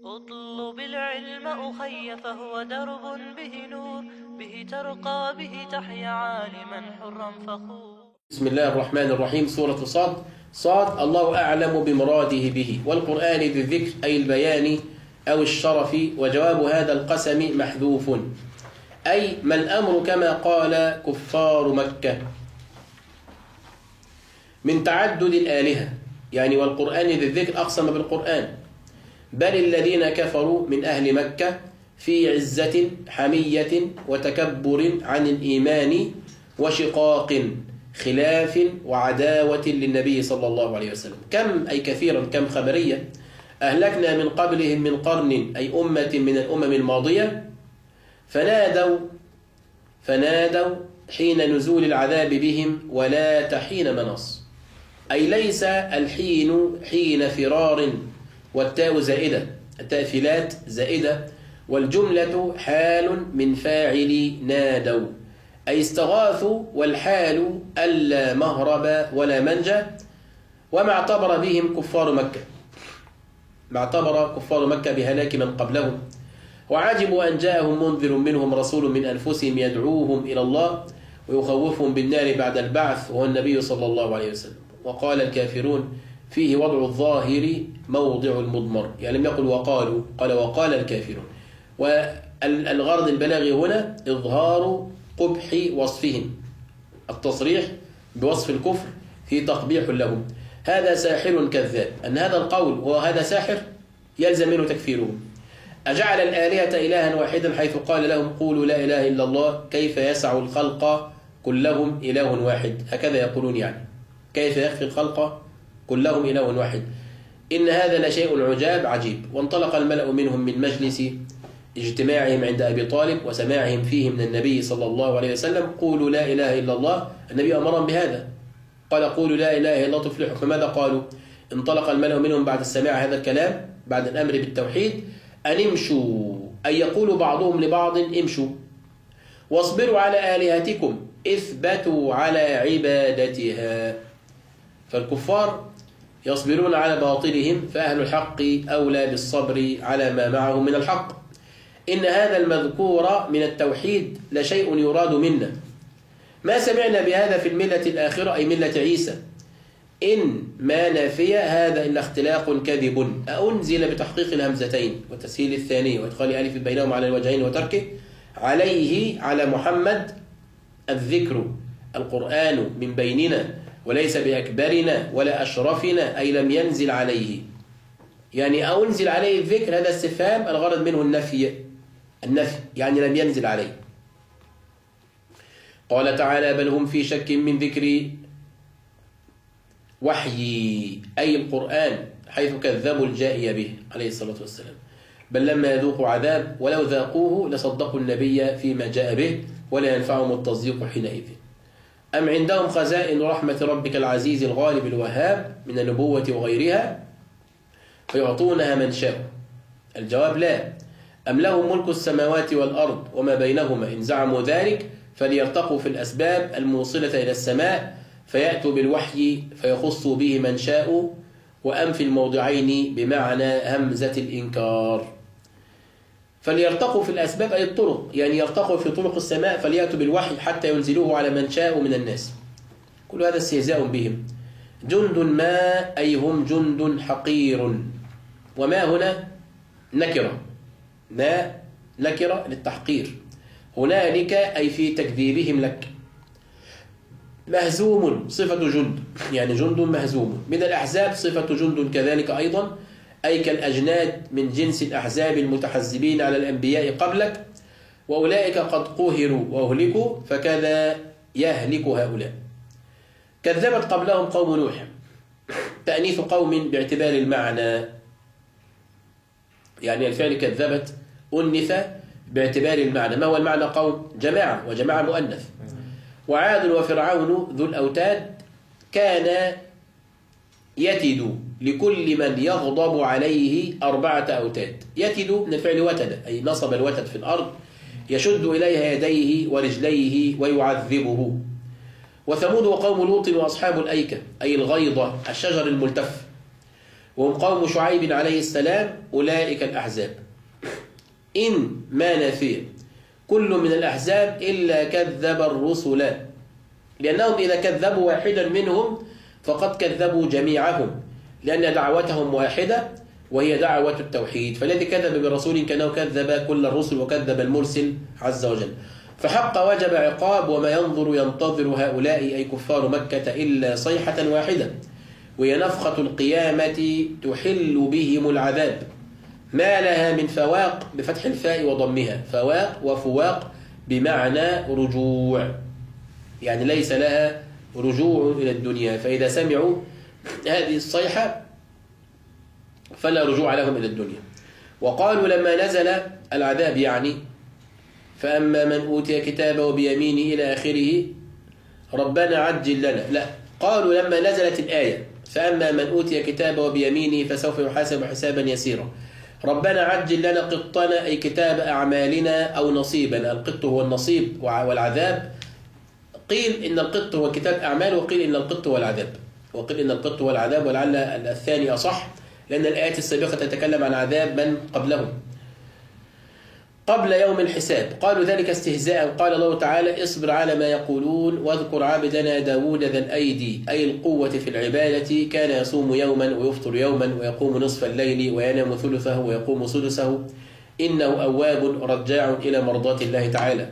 اطلب العلم أخي فهو درب به نور، به ترقى به تحيا عالما حرا فخور. بسم الله الرحمن الرحيم. سورة صاد الله أعلم بمراده به، والقرآن ذي الذكر أي البيان أو الشرف، وجواب هذا القسم محذوف، أي ما الأمر كما قال كفار مكة من تعدد الآلهة، يعني والقرآن ذي الذكر أقسم بالقرآن، بل الذين كفروا من أهل مكة في عزة حمية وتكبر عن الإيمان وشقاق خلاف وعداوة للنبي صلى الله عليه وسلم. كم أي كثيرا، كم خبرية أهلكنا من قبلهم من قرن، أي أمة من الأمم الماضية، فنادوا حين نزول العذاب بهم ولا تحين منص، أي ليس الحين حين فرار، والتاء زائدة، التأفيلات زائدة، والجملة حال من فاعل نادوا، أي استغاثوا، والحال ألا مهرب ولا منجى. وما اعتبر بهم كفار مكة، ما اعتبر كفار مكة بهلاك من قبلهم، وعجبوا أن جاءهم منذر منهم رسول من أنفسهم يدعوهم إلى الله ويخوفهم بالنار بعد البعث، وهو النبي صلى الله عليه وسلم. وقال الكافرون فيه وضع الظاهر موضع المضمر، يعني لم يقل وقالوا، قال وقال الكافرون. والغرض البلاغي هنا إظهار قبح وصفهم، التصريح بوصف الكفر في تقبيح لهم. هذا ساحر كذاب، أن هذا القول وهذا ساحر يلزم منه تكفيرهم. أجعل الآلهة إلها واحدا حيث قال لهم قولوا لا إله إلا الله، كيف يسع الخلق كلهم إله واحد، هكذا يقولون، يعني كيف يخفي الخلق كلهم إله واحد، إن هذا لشيء عجاب عجيب. وانطلق الملأ منهم من مجلس اجتماعهم عند أبي طالب وسماعهم فيه من النبي صلى الله عليه وسلم قولوا لا إله إلا الله. النبي أمرهم بهذا، قال قولوا لا إله إلا الله تفلحوا. فماذا قالوا؟ انطلق الملأ منهم بعد السماع هذا الكلام، بعد الأمر بالتوحيد، أن امشوا، أن يقول بعضهم لبعض امشوا، واصبروا على آلهتكم، اثبتوا على عبادتها. فالكفار يصبرون على باطلهم، فأهل الحق أولى بالصبر على ما معهم من الحق. إن هذا المذكور من التوحيد لشيء يراد منا، ما سمعنا بهذا في الملة الآخرة، أي ملة عيسى، إن ما نافية هذا إلا اختلاق كذب، أنزل بتحقيق الهمزتين وتسهيل الثانية وإدخال ألف بينهم على الوجهين وتركه عليه على محمد الذكر، القرآن من بيننا وليس بأكبرنا ولا أشرفنا، أي لم ينزل عليه، يعني أنزل عليه الذكر، هذا استفهام الغرض منه النفي، يعني لم ينزل عليه. قال تعالى بل هم في شك من ذكر وحي، أي القرآن، حيث كذبوا الجائي به عليه الصلاة والسلام. بل لما يذوقوا عذاب ولو ذاقوه لصدقوا النبي فيما جاء به ولا ينفعهم التصديق حينئذ. أم عندهم خزائن رحمة ربك العزيز الغالب الوهاب من النبوة وغيرها فيعطونها من شاء؟ الجواب لا. أم لهم ملك السماوات والأرض وما بينهما، إن زعموا ذلك فليرتقوا في الأسباب الموصلة إلى السماء فيأتوا بالوحي فيخصوا به من شاء. وأم في الموضعين بمعنى همزة الإنكار. فليرتقوا في الأسباب أي الطرق، يعني يرتقوا في طرق السماء فليأتوا بالوحي حتى ينزلوه على من شاء من الناس. كل هذا استهزاء بهم. جند ما، أي هم جند حقير، وما هنا نكرة، ما نكرة للتحقير، هنالك أي في تكذيبهم لك. مهزوم صفة جند، يعني جند مهزوم. من الأحزاب صفة جند كذلك أيضا، أي كالأجناد من جنس الأحزاب المتحزبين على الأنبياء قبلك، وأولئك قد قهروا وأهلكوا فكذا يهلك هؤلاء. كذبت قبلهم قوم نوح، تأنيث قوم باعتبار المعنى، يعني الفعل كذبت أنث باعتبار المعنى. ما هو المعنى؟ قوم جماعة، وجماعة مؤنث. وعاد وفرعون ذو الأوتاد كان يتد لكل من يغضب عليه 4 أوتاد. يتد من الفعل وتد، أي نصب الوتد في الأرض، يشد إليها يديه ورجليه ويعذبه. وثمود وقوم لوط وأصحاب الأيكة، أي الغيضة، الشجر الملتف. وهم قوم شعيب عليه السلام أولئك الأحزاب. إن ما نافية كل من الأحزاب إلا كذب الرسل، لأنهم إذا كذبوا واحدا منهم فقد كذبوا جميعهم، لأن دعوتهم واحدة وهي دعوة التوحيد، فالذي كذب برسول كأنه كذب كل الرسل وكذب المرسل عز وجل. فحق وجب عقاب، وما ينتظر هؤلاء أي كفار مكة إلا صيحة واحدة، وهي نفخة القيامة تحل بهم العذاب، ما لها من فواق بفتح الفاء وضمها، فواق وفواق بمعنى رجوع، يعني ليس لها رجوع إلى الدنيا. فإذا سمعوا هذه الصيحة فلا رجوع لهم إلى الدنيا. وقالوا لما نزل العذاب يعني فأما من أوتي كتابه بيمينه إلى آخره ربنا عجل لنا، لا، قالوا لما نزلت الآية فأما من أوتي كتابه بيمينه فسوف يحاسب حسابا يسيرا ربنا عجل لنا قطنا، أي كتاب أعمالنا أو نصيبنا. القط هو النصيب والعذاب، قيل إن القط هو كتاب أعمال، وقيل إن القط هو العذاب، وقيل إن القط هو العذاب، ولعل الثاني أصح، لأن الآيات السابقة تتكلم عن عذاب من قبلهم قبل يوم الحساب. قالوا ذلك استهزاء. قال الله تعالى اصبر على ما يقولون واذكر عبدنا داود ذا الأيدي، أي القوة في العبادة، كان يصوم يوما ويفطر يوما ويقوم نصف الليل وينام ثلثه ويقوم سدسه، إنه أواب رجاع إلى مرضات الله تعالى.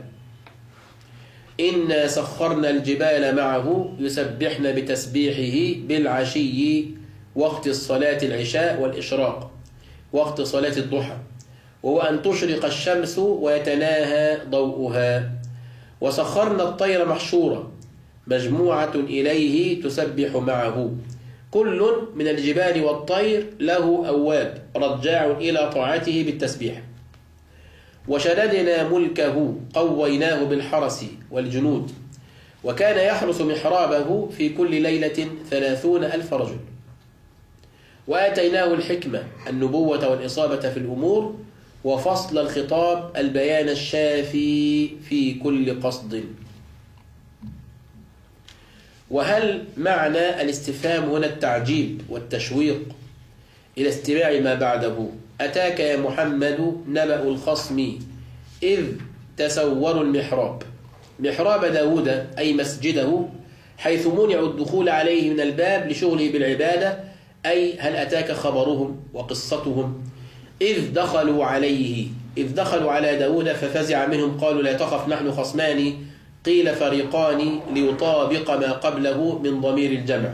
إنا سخرنا الجبال معه يسبحن بتسبيحه بالعشي وقت الصلاة العشاء والإشراق وقت صلاة الضحى، وهو أن تشرق الشمس ويتناهى ضوءها. وسخرنا الطير محشورة مجموعة إليه تسبح معه، كل من الجبال والطير له أواب رجاع إلى طاعته بالتسبيح. وشددنا ملكه قويناه بالحرس والجنود، وكان يحرس محرابه في كل ليلة 30,000 رجل. وآتيناه الحكمة النبوة والإصابة في الأمور، وفصل الخطاب البيان الشافي في كل قصد. وهل معنى الاستفهام هنا التعجيب والتشويق إلى استماع ما بعده؟ أتاك يا محمد نبأ الخصم إذ تسوروا المحراب، محراب داود أي مسجده، حيث منعوا الدخول عليه من الباب لشغله بالعبادة، أي هل أتاك خبرهم وقصتهم إذ دخلوا على داود ففزع منهم قالوا لا تخف نحن خصمان، قيل فريقان ليطابق ما قبله من ضمير الجمع،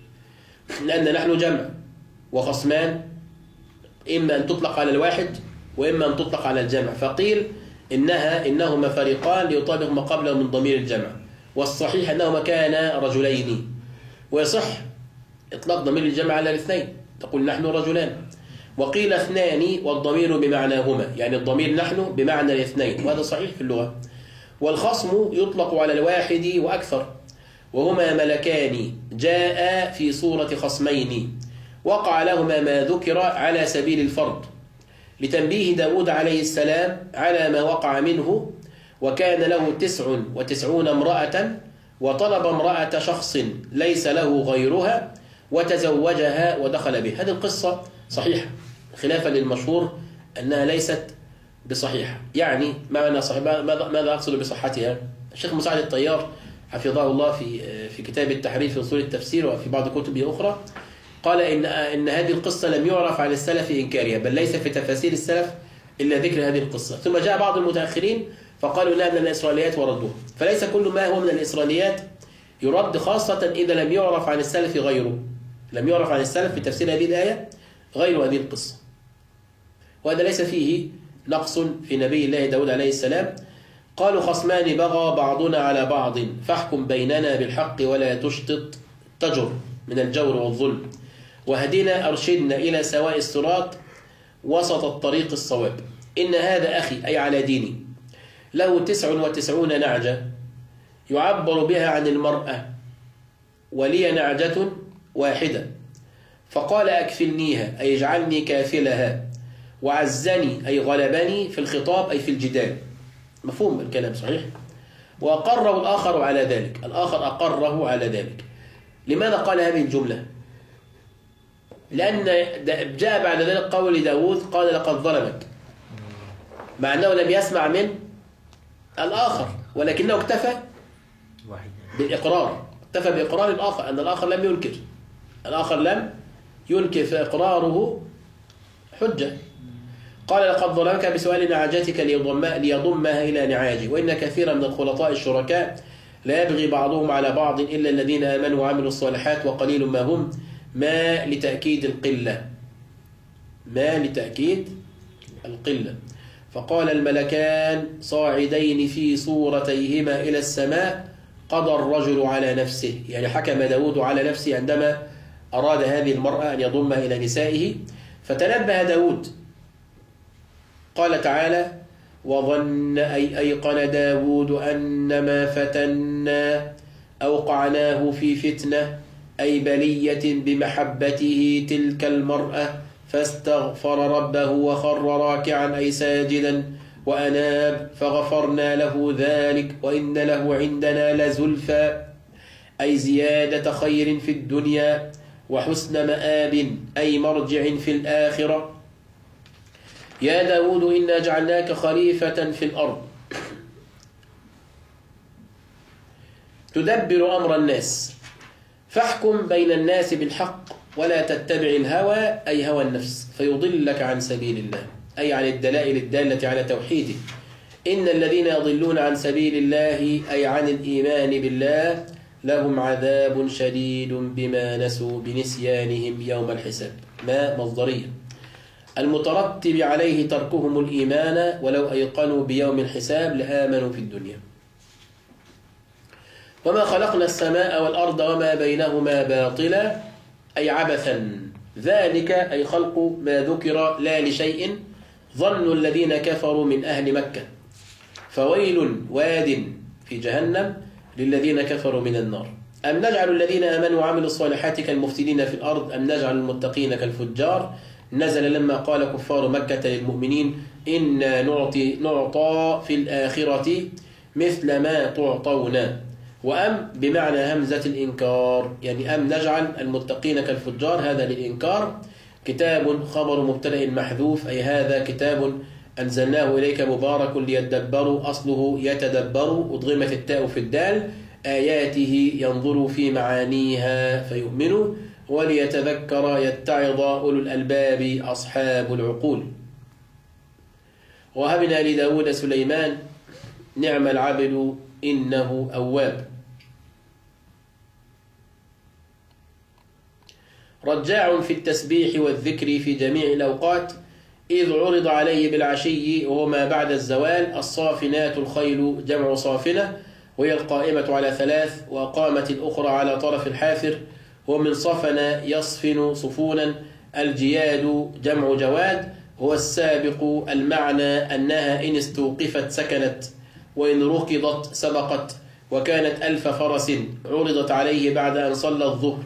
لأن نحن جمع وخصمان إما أن تطلق على الواحد وإما أن تطلق على الجمع، فقيل إنهما فريقان ليطابق ما قبله من ضمير الجمع، والصحيح أنهما كانا رجلين، ويصح إطلاق ضمير الجمع على الاثنين، تقول نحن رجلان. وقيل اثنان والضمير بمعناهما، يعني الضمير نحن بمعنى الاثنين، وهذا صحيح في اللغة. والخصم يطلق على الواحد وأكثر، وهما ملكان جاء في صورة خصمين، وقع لهما ما ذكر على سبيل الفرض لتنبيه داود عليه السلام على ما وقع منه. وكان له 99 امرأة، وطلب امرأة شخص ليس له غيرها وتزوجها ودخل به. هذه القصة صحيحة خلافا للمشهور أنها ليست بصحيحة. يعني معنى صحيح، ماذا أقصد بصحتها؟ الشيخ مساعد الطيار حفظه الله في كتاب التحرير في أصول التفسير وفي بعض كتبه أخرى قال إن هذه القصة لم يعرف عن السلف إنكارها، بل ليس في تفاسير السلف إلا ذكر هذه القصة. ثم جاء بعض المتأخرين فقالوا إنها من الإسرائيليات وردوها. فليس كل ما هو من الإسرائيليات يرد، خاصة إذا لم يعرف عن السلف غيره، لم يعرف عن السلف في تفسير هذه الآية غير هذه القصة. وهذا ليس فيه نقص في نبي الله داود عليه السلام. قالوا خصمان بغى بعضنا على بعض فاحكم بيننا بالحق ولا تشطط تجر من الجور والظلم، واهدنا أرشدنا إلى سواء الصراط وسط الطريق الصواب. إن هذا أخي أي على ديني له 99 نعجة يعبر بها عن المرأة، ولي نعجة واحدة، فقال أكفلنيها أي اجعلني كافلها، وعزني أي غلبني في الخطاب أي في الجدال. مفهوم الكلام صحيح؟ وأقره الآخر على ذلك، الآخر أقره على ذلك. لماذا قال هذه الجملة؟ لأن جاء بعد ذلك قول داود قال لقد ظلمك، مع أنه لم يسمع من الآخر، ولكنه اكتفى بالإقرار، اكتفى بإقرار الآخر، أن الآخر لم ينكر، الآخر لم ينكر، فإقراره حجة. قال لقد ظلمك بسؤال نعجتك ليضمها إلى نعاجه، وإن كثيرا من الخلطاء الشركاء لا يبغي بعضهم على بعض إلا الذين آمنوا وعملوا الصالحات وقليل ما هم، ما لتأكيد القلة، ما لتأكيد القلة. فقال الملكان صاعدين في صورتيهما إلى السماء قضى الرجل على نفسه، يعني حكم داود على نفسه عندما أراد هذه المرأة أن يضمها إلى نسائه، فتنبه داود. قال تعالى وظن أي أيقن داود أنما فتنا أوقعناه في فتنة، أي بلية بمحبته تلك المرأة، فاستغفر ربه وخر راكعا أي ساجدا وأناب فغفرنا له ذلك، وإن له عندنا لزلفى أي زيادة خير في الدنيا، وحسن مآب أي مرجع في الآخرة. يا داود إنا جعلناك خليفة في الأرض تدبر أمر الناس، فاحكم بين الناس بالحق ولا تتبع الهوى أي هوى النفس فيضلك عن سبيل الله، أي عن الدلائل الدالة على توحيده. إن الذين يضلون عن سبيل الله أي عن الإيمان بالله لهم عذاب شديد بما نسوا بنسيانهم يوم الحساب. ما مصدرية المترتب عليه تركهم الإيمان، ولو أيقنوا بيوم الحساب لآمنوا في الدنيا. وما خلقنا السماء والأرض وما بينهما باطلا أي عبثا، ذلك أي خلق ما ذكر لا لشيء، ظن الذين كفروا من أهل مكة، فويل واد في جهنم للذين كفروا من النار. أم نجعل الذين آمنوا وعملوا الصالحات كالمفسدين في الأرض أم نجعل المتقين كالفجار. نزل لما قال كفار مكة للمؤمنين إنا نعطى في الآخرة مثل ما تعطون، وأم بمعنى همزة الإنكار، يعني أم نجعل المتقين كالفجار هذا للإنكار. كتاب خبر مبتدأ محذوف أي هذا كتاب أنزلناه إليك مبارك ليدبروا، أصله يتدبروا، أضغمت التاء في الدال، آياته ينظروا في معانيها فيؤمنوا، وليتذكر يتعظ أولو الألباب أصحاب العقول. وهبنا لداود سليمان نعم العبد إنه أواب. رجاع في التسبيح والذكر في جميع الأوقات، إذ عرض عليه بالعشي وهو ما بعد الزوال. الصافنات الخيل جمع صافنة، وهي القائمة على 3، وقامت الأخرى على طرف الحافر، ومن صفن يصفن صفونا. الجياد جمع جواد، هو السابق، المعنى أنها إن استوقفت سكنت، وإن ركضت سبقت. وكانت 1000 فرس عرضت عليه بعد أن صلى الظهر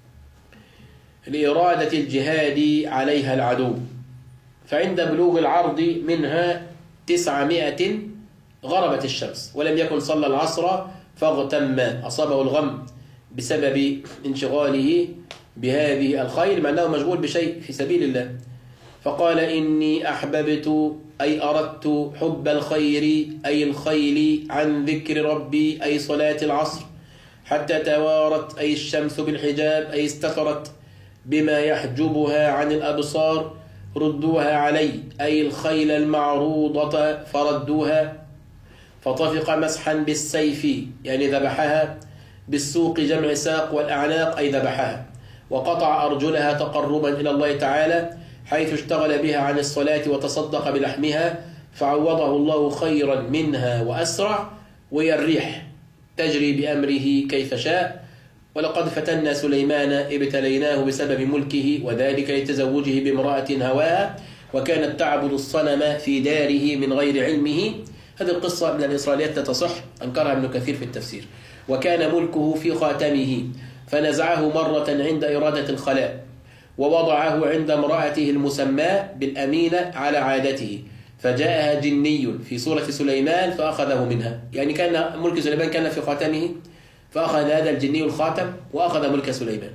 لإرادة الجهاد عليها العدو، فعند بلوغ العرض منها 900 غربت الشمس، ولم يكن صلى العصر فاغتم، أصابه الغم بسبب انشغاله بهذه الخيل، مع أنه مشغول بشيء في سبيل الله. فقال إني أحببت أي أردت حب الخير أي الخيل عن ذكر ربي أي صلاة العصر، حتى توارت أي الشمس بالحجاب أي استترت بما يحجبها عن الأبصار. ردوها علي أي الخيل المعروضة فردوها. فطفق مسحا بالسيف يعني ذبحها، بالسوق جمع ساق، والأعناق أي ذبحها. وقطع أرجلها تقربا إلى الله تعالى، حيث اشتغل بها عن الصلاة وتصدق بلحمها، فعوضه الله خيرا منها وأسرع. وهي الريح تجري بأمره كيف شاء. ولقد فتنا سليمان ابتليناه بسبب ملكه، وذلك لتزوجه بامرأة هواها، وكانت تعبد الصنم في داره من غير علمه. هذه القصة من الإسرائيليات تصح، أنكرها ابن كثير في التفسير. وكان ملكه في خاتمه، فنزعه مرة عند إرادة الخلاء، ووضعه عند امرأته المسماة بالأمينة على عادته، فجاءها جني في صورة سليمان فأخذه منها. يعني كان ملك سليمان كان في خاتمه، فأخذ هذا الجني الخاتم وأخذ ملك سليمان.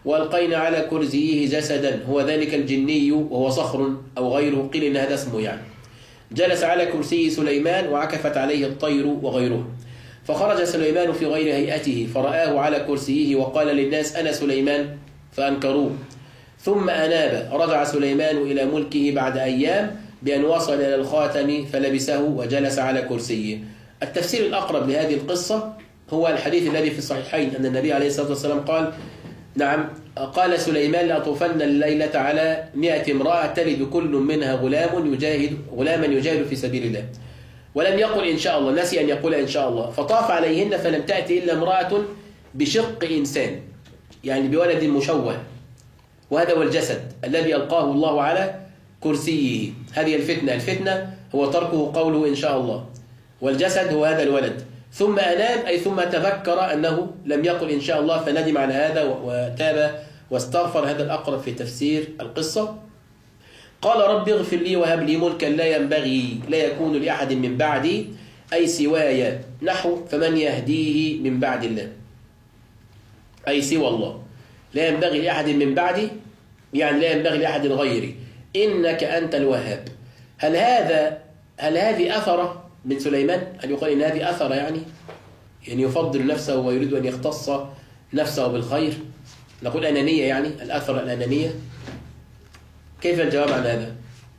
وألقينا على كرسيه جسدا هو ذلك الجني وهو صخر أو غيره، قيل إن هذا اسمه يعني. جلس على كرسي سليمان وعكفت عليه الطير وغيره، فخرج سليمان في غير هيئته فرآه على كرسيه وقال للناس أنا سليمان فأنكروه. ثم أناب، رجع سليمان إلى ملكه بعد أيام بأن وصل إلى الخاتم فلبسه وجلس على كرسيه. التفسير الأقرب لهذه القصة هو الحديث الذي في الصحيحين أن النبي عليه الصلاة والسلام قال نعم قال سليمان لأطوفن الليلة على 100 امرأة تلد كل منها غلاما يجاهد في سبيل الله، ولم يقل إن شاء الله، نسي أن يقول إن شاء الله، فطاف عليهن فلم تأتي إلا امرأة بشق إنسان يعني بولد مشوه، وهذا هو الجسد الذي ألقاه الله على كرسيه. هذه الفتنة هو تركه قوله إن شاء الله، والجسد هو هذا الولد. ثم أناب أي ثم تذكر أنه لم يقل إن شاء الله فندم على هذا وتاب واستغفر. هذا الأقرب في تفسير القصة. قال رب اغفر لي وهب لي ملكا لا ينبغي لا يكون لأحد من بعدي أي سواي، نحو فمن يهديه من بعد الله أي سوى الله، لا ينبغي لأحد من بعدي يعني لا ينبغي لأحد غيري، إنك أنت الوهاب. هل هذه أثرة من سليمان؟ هل يقال إن هذه أثرة يعني يفضل نفسه ويريد أن يختص نفسه بالخير؟ نقول أنانية يعني الأثرة الأنانية. كيف الجواب عن هذا؟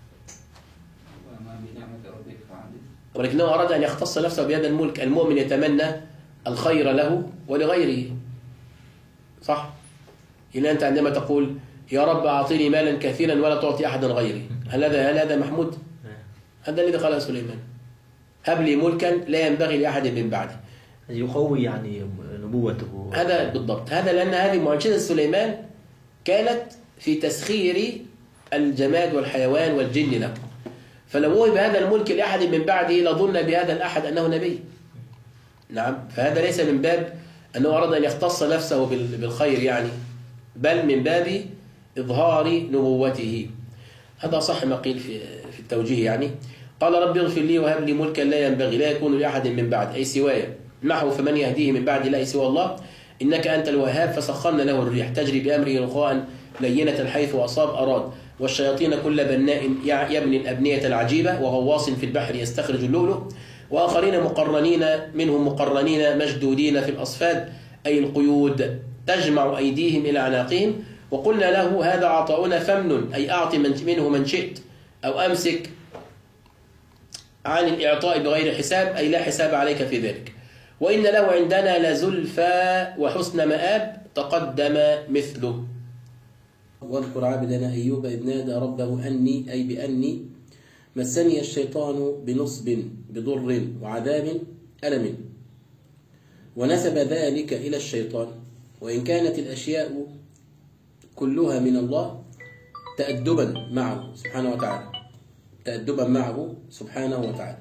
ولكنه أراد أن يختص نفسه بهذا الملك. المؤمن يتمنى الخير له ولغيره، صح؟ إلا أنت عندما تقول يا رب أعطيني مالا كثيرا ولا تعطي أحدا غيري، هل هذا محمود؟ هذا الذي قاله سليمان، هب لي ملكا لا ينبغي لأحد من بعدي، يقوي يعني نبوته. هذا بالضبط، هذا لأن هذه معجزة سليمان كانت في تسخير الجماد والحيوان والجن له، فلو وهب هذا الملك لأحد من بعده لظن بهذا الأحد أنه نبي. نعم، فهذا ليس من باب أنه أراد أن يختص نفسه بالخير يعني، بل من باب إظهار نبوته. هذا صح ما قيل في التوجيه يعني. قال رب اغفر لي وهب لي ملكا لا ينبغي لا يكون لأحد من بعد أي سواي، نحو فمن يهديه من بعد لا سوى الله إنك أنت الوهاب. فسخرنا له الريح تجري بأمره رخاء لينة حيث أصاب أراد، والشياطين كل بناء يبني الأبنية العجيبة، وغواص في البحر يستخرج اللؤلؤ، وآخرين مقرنين منهم مقرنين مشدودين في الأصفاد أي القيود تجمع أيديهم إلى أعناقهم. وقلنا له هذا عطاؤنا فمن أي أعط منه من شئت، أو أمسك عن الإعطاء بغير حساب أي لا حساب عليك في ذلك. وإن له عندنا لزلفى وحسن مآب تقدم مثله. واذكر عبدنا أيوب إذ نادى ربه أني أي بأني مسني الشيطان بنصب بضر وعذاب ألم، ونسب ذلك إلى الشيطان، وإن كانت الأشياء كلها من الله تأدبا معه سبحانه وتعالى، تأدبا معه سبحانه وتعالى،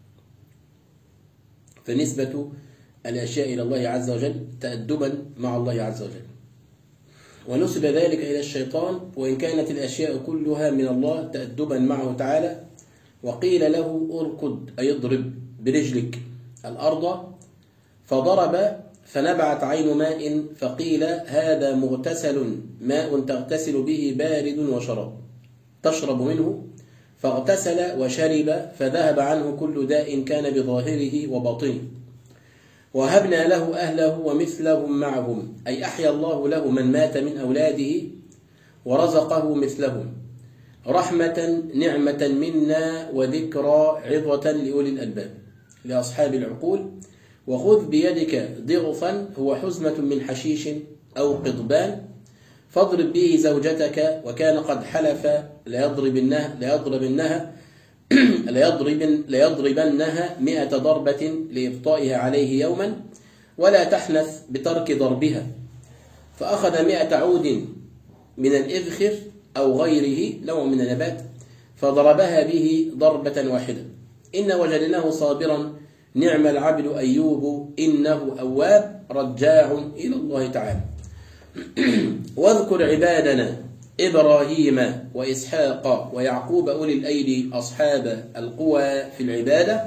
فنسبة الأشياء إلى الله عز وجل تأدبا مع الله عز وجل. ونسب ذلك إلى الشيطان وإن كانت الأشياء كلها من الله تأدبا معه تعالى. وقيل له أركض أي اضرب برجلك الأرض، فضرب فنبعت عين ماء، فقيل هذا مغتسل ماء تغتسل به بارد وشراب تشرب منه، فاغتسل وشرب فذهب عنه كل داء كان بظاهره وباطنه. وهبنا له أهله ومثلهم معهم أي أحيا الله له من مات من أولاده ورزقه مثلهم، رحمة نعمة منا وذكرى عظة لأولي الألباب لأصحاب العقول. وخذ بيدك ضغفا هو حزمة من حشيش أو قضبان، فاضرب به زوجتك وكان قد حلف ليضربنها 100 ضربة لإبطائها عليه يوما، ولا تحنث بترك ضربها. فأخذ 100 عود من الإذخر أو غيره نوع من النبات فضربها به ضربة واحدة. إن وجدناه صابرا نعم العبد أيوب إنه أواب رجاع إلى الله تعالى. واذكر عبادنا إبراهيم وإسحاق ويعقوب أولي الأيدي أصحاب القوى في العبادة.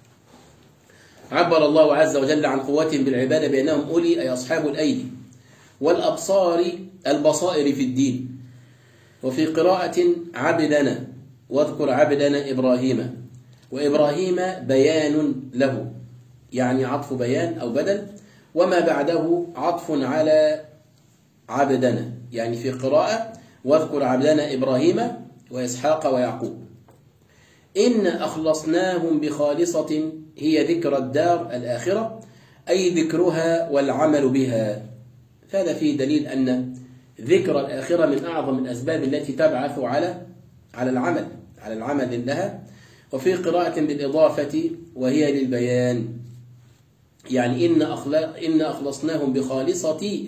عبر الله عز وجل عن قوتهم بالعبادة بأنهم أولي أي أصحاب الأيدي، والأبصار البصائر في الدين. وفي قراءة عبدنا واذكر عبدنا إبراهيم، وإبراهيم بيان له، يعني عطف بيان أو بدل، وما بعده عطف على عبدنا، يعني في قراءة واذكر عبدنا إبراهيم وإسحاق ويعقوب. إن أخلصناهم بخالصة هي ذكر الدار الآخرة، أي ذكرها والعمل بها. فهذا فيه دليل أن ذكر الآخرة من أعظم الأسباب التي تبعث على العمل لها. وفي قراءة بالإضافة وهي للبيان، يعني إن أخلصناهم بخالصة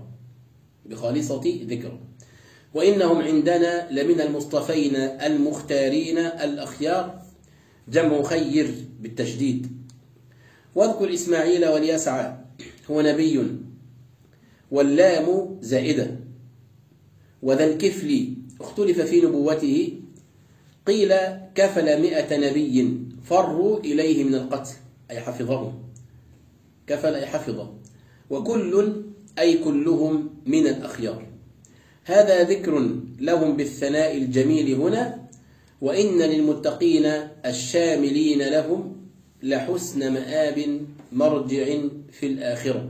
ذكرى، وإنهم عندنا لمن المصطفين المختارين الأخيار، جمع خير بالتشديد. واذكر إسماعيل واليسع هو نبي، واللام زائدة. وذا الكفل اختلف في نبوته، قيل كفل 100 نبي فروا إليه من القتل، أي حفظهم، كفل أي حفظ، وكل أي كلهم من الأخيار. هذا ذكر لهم بالثناء الجميل هنا. وإن للمتقين الشاملين لهم لحسن مآب مرجع في الآخرة.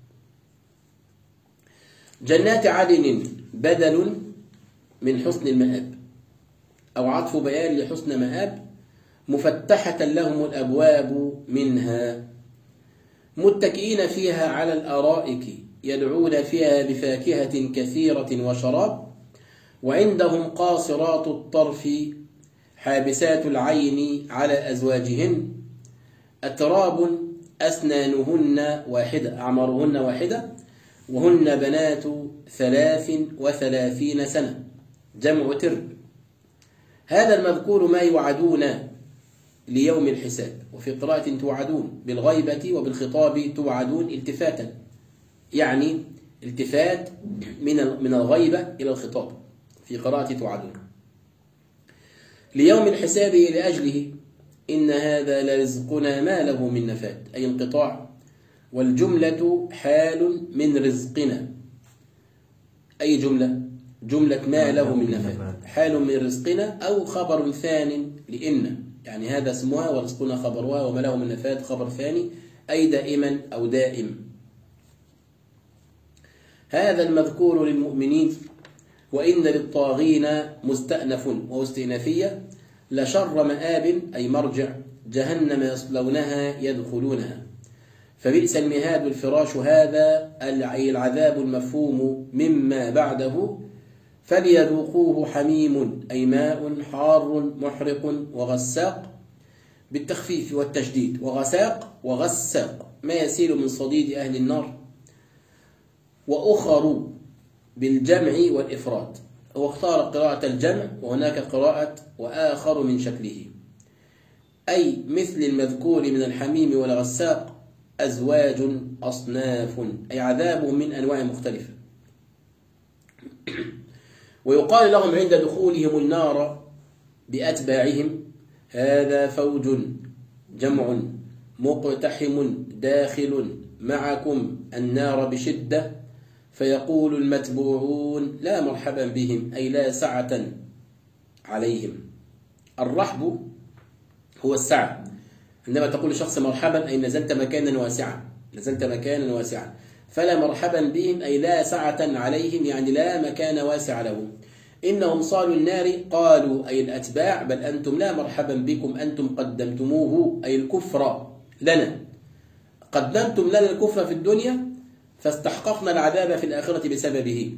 جنات عدن بدل من حسن المآب، أو عطف بيان لحسن مآب، مفتحة لهم الأبواب منها، متكئين فيها على الأرائك يدعون فيها بفاكهة كثيرة وشراب، وعندهم قاصرات الطرف حابسات العين على أزواجهن، أتراب أسنانهن واحدة، أعمارهن واحدة، وهن بنات 33 سنة، جمع ترب. هذا المذكور ما يوعدون ليوم الحساب. وفي قراءة توعدون بالغيبة وبالخطاب توعدون التفاتا، يعني التفات من الغيبة إلى الخطاب، في قراءة توعدون ليوم الحساب لأجله. إن هذا لرزقنا ما له من نفاد، أي انقطاع. والجملة حال من رزقنا، أي جملة ما له من نفاد، حال من رزقنا، أو خبر ثان لإن، يعني هذا اسمها ورزقنا خبرها، وما له من نفاد خبر ثاني، أي دائما أو دائم. هذا المذكور للمؤمنين. وإن للطاغين مستأنف واستئنافية، لشر مآب أي مرجع، جهنم يصلونها يدخلونها، فبئس المهاد الفراش. هذا أي العذاب المفهوم مما بعده، فليذوقوه حميم أي ماء حار محرق، وغساق بالتخفيف والتشديد، وغساق ما يسيل من صديد أهل النار. وأخر بالجمع والإفراد، هو اختار قراءة الجمع، وهناك قراءة وآخر من شكله، أي مثل المذكور من الحميم والغساق أزواج أصناف، أي عذابهم من أنواع مختلفة. ويقال لهم عند دخولهم النار بأتباعهم هذا فوج جمع مقتحم داخل معكم النار بشدة، فيقول المتبوعون لا مرحبا بهم، أي لا سعة عليهم. الرحب هو السعة، عندما تقول لشخص مرحبا أي نزلت مكانا واسعا، فلا مرحبا بهم أي لا سعة عليهم، يعني لا مكان واسع لهم. إنهم صالوا النار، قالوا أي الأتباع بل أنتم لا مرحبا بكم، أنتم قدمتموه أي الكفر لنا، قدمتم لنا الكفر في الدنيا فاستحققنا العذاب في الآخرة بسببه.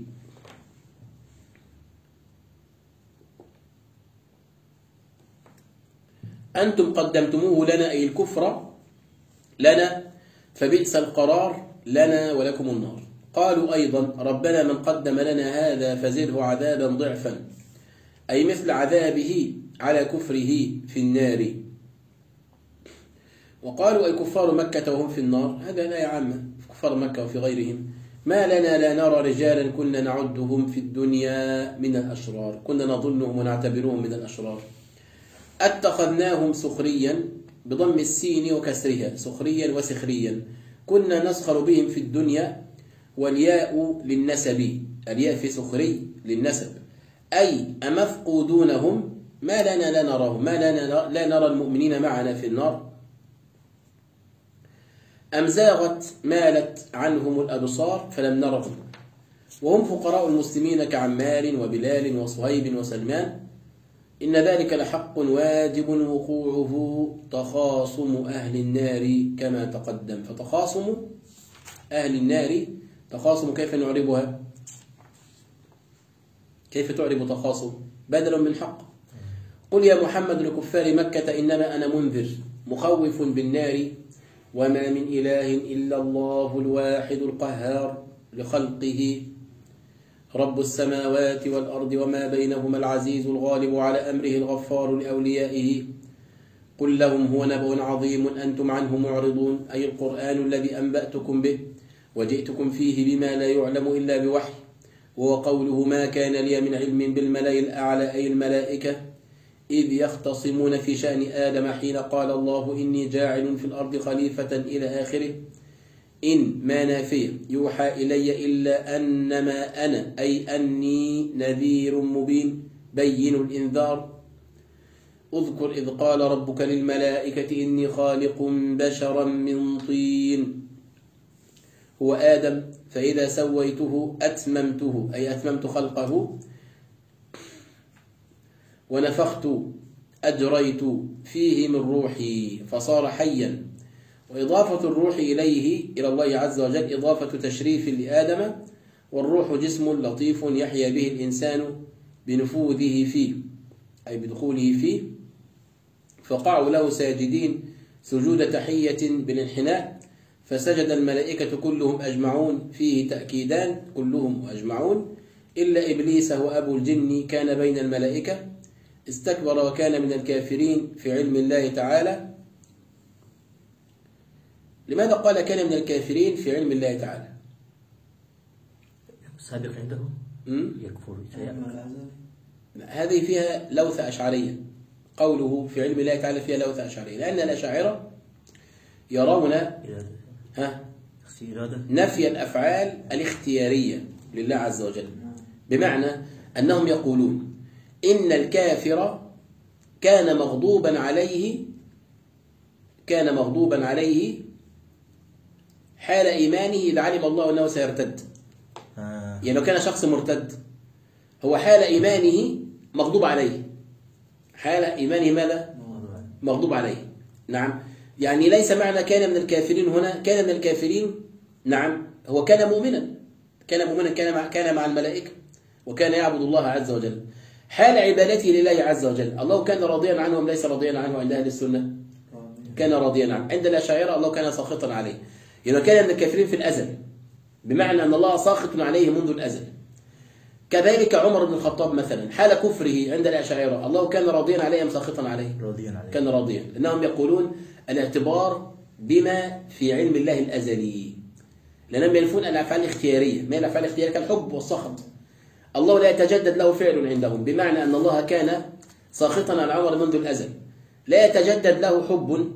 أنتم قدمتموه لنا أي الكفر لنا، فبئس القرار لنا ولكم النار. قالوا أيضا ربنا من قدم لنا هذا فزده عذابا ضعفا، أي مثل عذابه على كفره في النار. وقالوا أي كفار مكة وهم في النار، هذا لا عامة في كفار مكة وفي غيرهم. ما لنا لا نرى رجالا كنا نعدهم في الدنيا من الأشرار، كنا نظنهم ونعتبرهم من الأشرار. اتخذناهم سخريا بضم السين وكسرها، سخريا وسخريا، كنا نسخر بهم في الدنيا، والياء للنسب الياء في سخري للنسب، أي أمفقودونهم ما لنا لا نراهم، ما لنا لا نرى المؤمنين معنا في النار، أم زاغت مالت عنهم الأبصار فلم نرهم، وهم فقراء المسلمين كعمار وبلال وصهيب وسلمان، إن ذلك لحق واجب وقوعه تخاصم أهل النار كما تقدم. فتخاصم أهل النار، تخاصم كيف نعربها؟ كيف تعرب تخاصم؟ بدل من حق. قل يا محمد لكفار مكة إنما أنا منذر مخوف بالنار، وما من إله إلا الله الواحد القهار لخلقه، رب السماوات والأرض وما بينهما العزيز الغالب على أمره الغفار لأوليائه، قل لهم هو نبأ عظيم أنتم عنه معرضون، أي القرآن الذي أنبأتكم به وجئتكم فيه بما لا يعلم إلا بوحي، وهو قوله ما كان لي من علم بالملأ الأعلى أي الملائكة إذ يختصمون في شأن آدم حين قال الله إني جاعل في الأرض خليفة إلى آخره. إن ما نافية يوحى إلي إلا أنما أنا أي أني نذير مبين بين الإنذار. اذكر إذ قال ربك للملائكة إني خالق بشرا من طين هو آدم فإذا سويته أتممته أي أتممت خلقه، ونفخت أجريت فيه من روحي فصار حيا. وإضافة الروح إليه إلى الله عز وجل إضافة تشريف لآدم، والروح جسم لطيف يحيا به الإنسان بنفوذه فيه أي بدخوله فيه، فقعوا له ساجدين سجود تحية بالانحناء، فسجد الملائكة كلهم أجمعون، فيه تأكيدان كلهم أجمعون إلا إبليس وأبو الجن كان بين الملائكة، استكبر وكان من الكافرين في علم الله تعالى. لماذا قال كان من الكافرين في علم الله تعالى؟ سابق عنده يكفر. هذه فيها لوثة أشعرية، قوله في علم الله تعالى فيها لوثة أشعرية، لأن الأشاعرة يرون نفي الأفعال الاختيارية لله عز وجل، بمعنى أنهم يقولون إن الكافر كان مغضوبا عليه حال إيمانه إذا علم الله أنه سيرتد. يعني لو كان شخص مرتد هو حال إيمانه مغضوب عليه، حال إيمانه ماذا؟ مغضوب عليه. نعم، يعني ليس معنى كان من الكافرين هنا كان من الكافرين، نعم هو كان مؤمنا كان مع الملائكة وكان يعبد الله عز وجل. حال عبادته لله عز وجل الله كان راضيا عنه أم ليس راضيا عنه؟ عند أهل السنة كان راضيا عنه، عند الأشاعرة الله كان ساخطا عليه. يعني كان من الكافرين في الأزل، بمعنى أن الله ساخط عليه منذ الأزل. كذلك عمر بن الخطاب مثلا حال كفره عند الأشاعرة الله كان راضيا عليه أم ساخطا عليه؟ كان راضيا، لأنهم يقولون الاعتبار بما في علم الله الأزلي، لأنهم ينفون الأفعال الاختيارية. ما الأفعال الاختيارية؟ كالحب والسخط. الله لا يتجدد له فعل عندهم، بمعنى أن الله كان ساخطا على عمر منذ الأزل، لا يتجدد له حب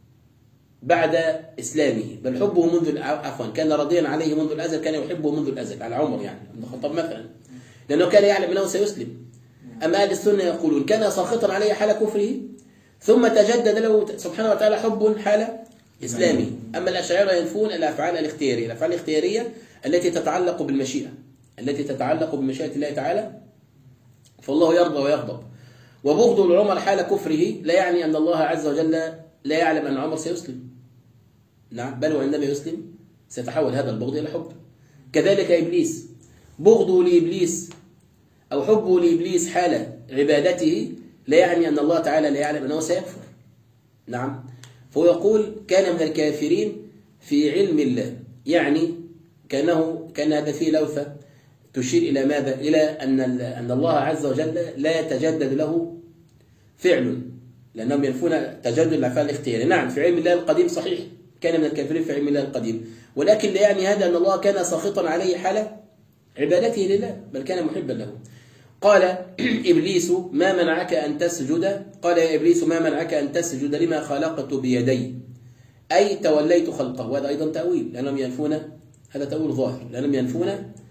بعد إسلامه، بل حبه كان راضيا عليه منذ الأزل، كان يحبه منذ الأزل على عمر يعني بن الخطاب مثلا، لأنه كان يعلم أنه سيسلم. أما أهل السنة يقولون كان ساخطا عليه حال كفره ثم تجدد له سبحانه وتعالى حب حال إسلامه. أما الأشاعرة ينفون الأفعال الاختيارية، الأفعال الاختيارية التي تتعلق بالمشيئة، التي تتعلق بمشيئة الله تعالى، فالله يرضى ويغضب. وبغض العمر حال كفره لا يعني أن الله عز وجل لا يعلم أن عمر سيسلم، نعم، بل وعندما يسلم سيتحول هذا البغض إلى حب. كذلك إبليس، بغضه لإبليس أو حبه لإبليس حال عبادته لا يعني أن الله تعالى لا يعلم أنه سيكفر، نعم. فهو يقول كان من الكافرين في علم الله، يعني كان هذا فيه لوثة تشير إلى ماذا؟ إلى أن الله عز وجل لا يتجدد له فعل، لأنهم ينفون تجدد الأفعال الاختيارية. نعم في علم الله القديم صحيح كان من الكافرين في علم الله القديم، ولكن لا يعني هذا أن الله كان ساخطا عليه حال عبادته لله، بل كان محبا له. قال إبليس ما منعك أن تسجد، قال يا إبليس ما منعك أن تسجد لما خلقت بيدي، أي توليت خلقه. وهذا أيضا تأويل، لأنهم ينفون، هذا تأويل ظاهر، لأنهم ينفون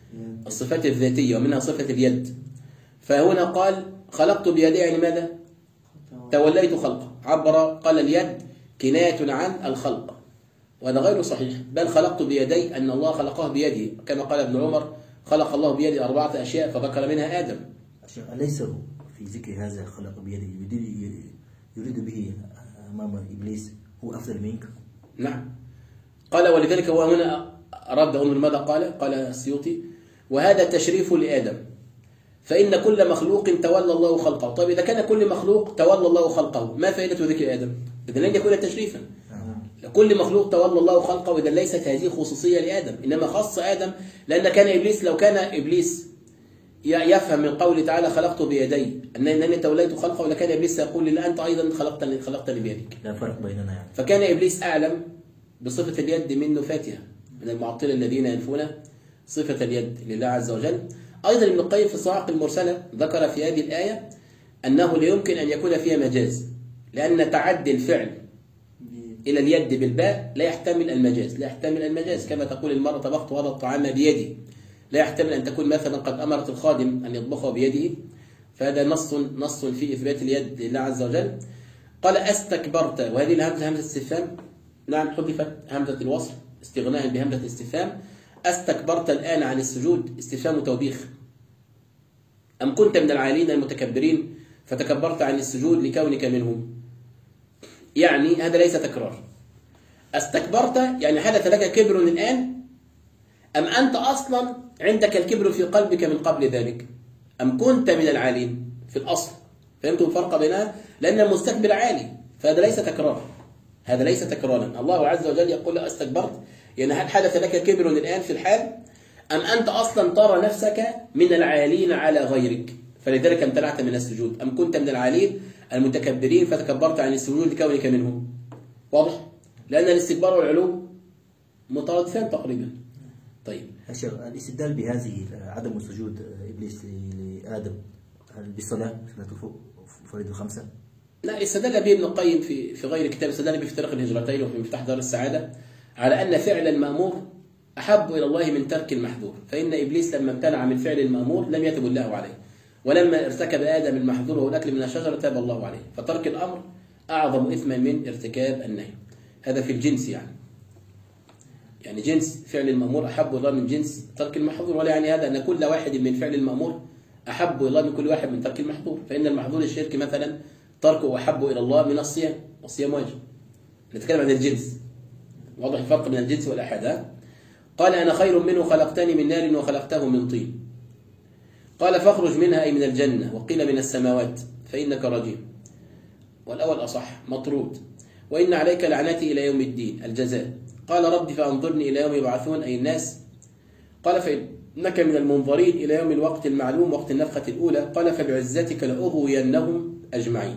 الصفات الذاتية ومنها صفة اليد. فهنا قال خلقت بيدي، يعني ماذا؟ توليت خلقه. قال اليد كناية عن الخلق، وهذا غير صحيح، بل خلقت بيدي أن الله خلقه بيده، كما قال ابن عمر خلق الله بيده 4 أشياء فذكر منها آدم. أليس في ذكر هذا خلق بيده يريد به أمام إبليس هو أفضل منك؟ نعم، قال ولذلك هو هنا رد أمر ماذا قال السيوطي وهذا تشريف لآدم، فإن كل مخلوق تولى الله خلقه. طيب إذا كان كل مخلوق تولى الله خلقه ما فائدة ذكر آدم؟ إذا لن يكون تشريفا. كل مخلوق تولى الله خلقه، إذا ليست هذه خصوصية لآدم، إنما خص آدم، لأن كان إبليس لو كان إبليس يفهم من قوله تعالى خلقت بيدي أنني توليت خلقه، لكان إبليس يقول لي أنت أيضا خلقتني بيدك. لا فرق بيننا يعني. فكان إبليس أعلم بصفة اليد من نفاتها، من المعطلة الذين ينفون صفة اليد لله عز وجل. أيضا ابن القيم في الصواعق المرسلة ذكر في هذه الآية أنه لا يمكن أن يكون فيها مجاز، لأن تعدي الفعل إلى اليد بالباء لا يحتمل المجاز، كما تقول المرأة طبخت هذا الطعام بيدي، لا يحتمل أن تكون مثلا قد أمرت الخادم أن يطبخه بيده، فهذا نص في إثبات اليد لله عز وجل. قال أستكبرت، وهذه الهمزة همزة استفهام، نعم حذفت همزة الوصل استغناء بهمزة الاستفهام. أستكبرت الآن عن السجود استفهام توبيخ، أم كنت من العالين المتكبرين فتكبرت عن السجود لكونك منهم، يعني هذا ليس تكرار. استكبرت يعني حدث لك كبر الآن، أم أنت أصلا عندك الكبر في قلبك من قبل ذلك، أم كنت من العالين في الأصل. فهمتم الفرق بينها؟ لأن المستكبر عالي، فهذا ليس تكرار، هذا ليس تكرارا. الله عز وجل يقول استكبرت يعني هل حدث لك كبر الآن في الحال، أم أنت أصلا ترى نفسك من العالين على غيرك فلذلك امتنعت من السجود، أم كنت من العالين المتكبرين فتكبرت عن السجود لكونك منهم. واضح؟ لأن الاستكبار والعلو مترادفان تقريبا. طيب الاستدلال بهذه عدم سجود إبليس لآدم بالصلاة فريضة 5؟ لا، استدل به ابن القيم في غير كتاب، استدل به في طريق الهجرتين وفي مفتاح دار السعادة على أن فعل المأمور أحب إلى الله من ترك المحظور، فإن إبليس لما امتنع من فعل المأمور لم يتب الله عليه، ولما ارتكب آدم المحظور وهو الأكل من الشجرة تاب الله عليه، فترك الأمر أعظم إثما من ارتكاب النهي. هذا في الجنس يعني جنس فعل المأمور أحب إلى الله من جنس ترك المحظور، ولا يعني هذا أن كل واحد من فعل المأمور أحب إلى الله من كل واحد من ترك المحظور، فإن المحظور الشرك مثلا تركه أحب إلى الله من الصيام، والصيام واجب. نتكلم عن الجنس، واضح الفرق بين الجنس والأحد. قال أنا خير منه خلقتني من نار وخلقته من طين. قال فاخرج منها أي من الجنة، وقيل من السماوات فإنك رجيم، والأول أصح مطرود، وإن عليك لعنتي إلى يوم الدين الجزاء. قال رب فأنظرني إلى يوم يبعثون أي الناس. قال فإنك من المنظرين إلى يوم الوقت المعلوم وقت النفخة الأولى. قال فبعزتك لأغوينهم أجمعين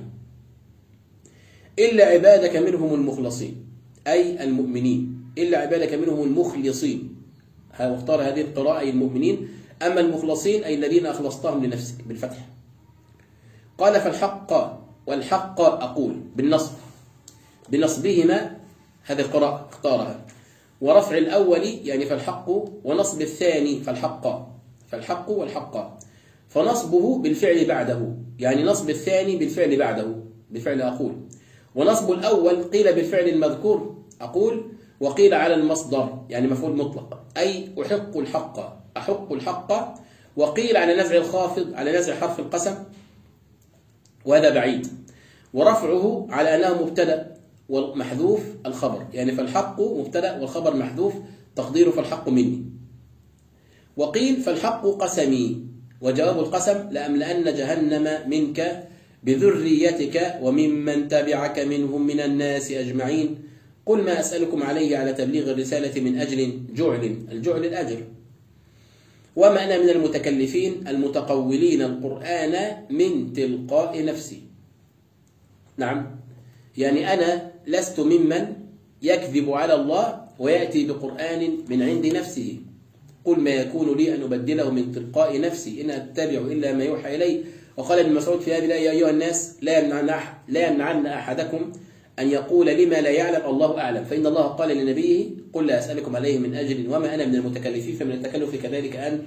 إلا عبادك منهم المخلصين أي المؤمنين، إلا عبادك منهم المخلصين، واختار هذه القراءة أي المؤمنين، أما المخلصين أي الذين أخلصتهم لنفسك بالفتح. قال فالحق والحق أقول بنصبهما، هذه القراءة اختارها، ورفع الأول يعني فالحق، ونصب الثاني فالحق والحق، فنصبه بالفعل بعده، يعني نصب الثاني بالفعل بعده بفعل أقول، ونصب الأول قيل بالفعل المذكور أقول، وقيل على المصدر يعني مفعول مطلق أي أحق الحق، وقيل على نزع الخافض على نزع حرف القسم، وهذا بعيد، ورفعه على أنه مبتدأ والمحذوف الخبر، يعني فالحق مبتدأ والخبر محذوف تقديره فالحق مني. وقيل فالحق قسمي، وجواب القسم لأملأن جهنم منك بذريتك وممن تبعك منهم من الناس أجمعين. قل ما أسألكم عليه على تبليغ الرسالة من أجل الجعل الأجر، وما أنا من المتكلفين المتقولين القرآن من تلقاء نفسي. نعم، يعني أنا لست ممن يكذب على الله ويأتي بقرآن من عند نفسه. قل ما يكون لي أن أبدله من تلقاء نفسي إن أتبع إلا ما يوحى إلي. وقال ابن مسعود في هذه الآية يا أيها الناس لا يمنعن أحدكم أن يقول لما لا يعلم الله أعلم، فإن الله قال لنبيه قل لا أسألكم عليه من أجر وما أنا من المتكلفين، فمن التكلف كذلك أن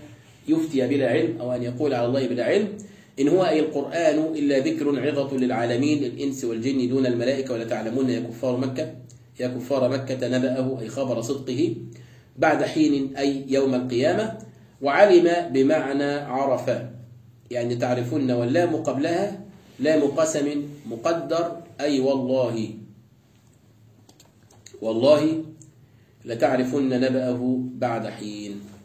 يفتي بلا علم أو أن يقول على الله بلا علم. إن هو أي القرآن إلا ذكر عظة للعالمين الإنس والجن دون الملائكة ولا تعلمون يا كفار مكة نبأه أي خبر صدقه بعد حين أي يوم القيامة. وعلم بمعنى عرف، يعني تعرفون، واللام قبلها لام قسم مقدر أي والله لتعرفن نبأه بعد حين.